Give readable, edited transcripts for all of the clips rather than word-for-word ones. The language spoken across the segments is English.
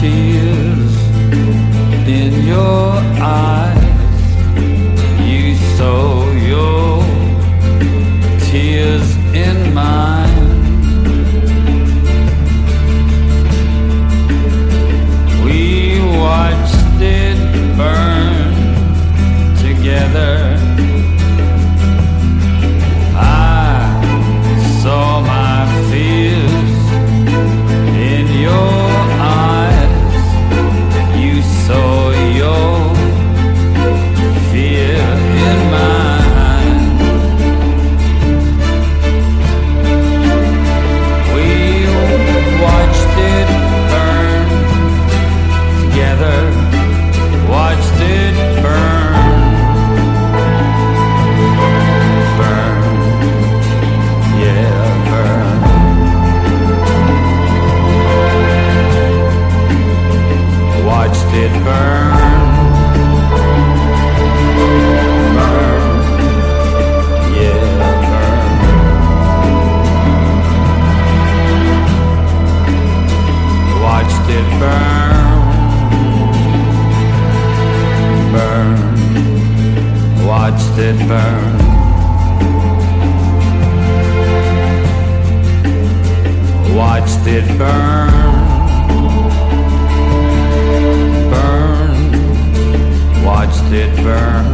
tears in your eyes. You saw your tears in mine. We watched it burn together. I saw my fears in your eyes. You saw your fear in mine. We watched it burn together. Watched it burn, burn, yeah, burn. Watched it burn, burn, yeah, burn. Watched it burn, burn. Watched it burn. Watched it burn. Burn. Watched it burn.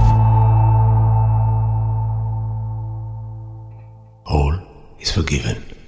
All is forgiven.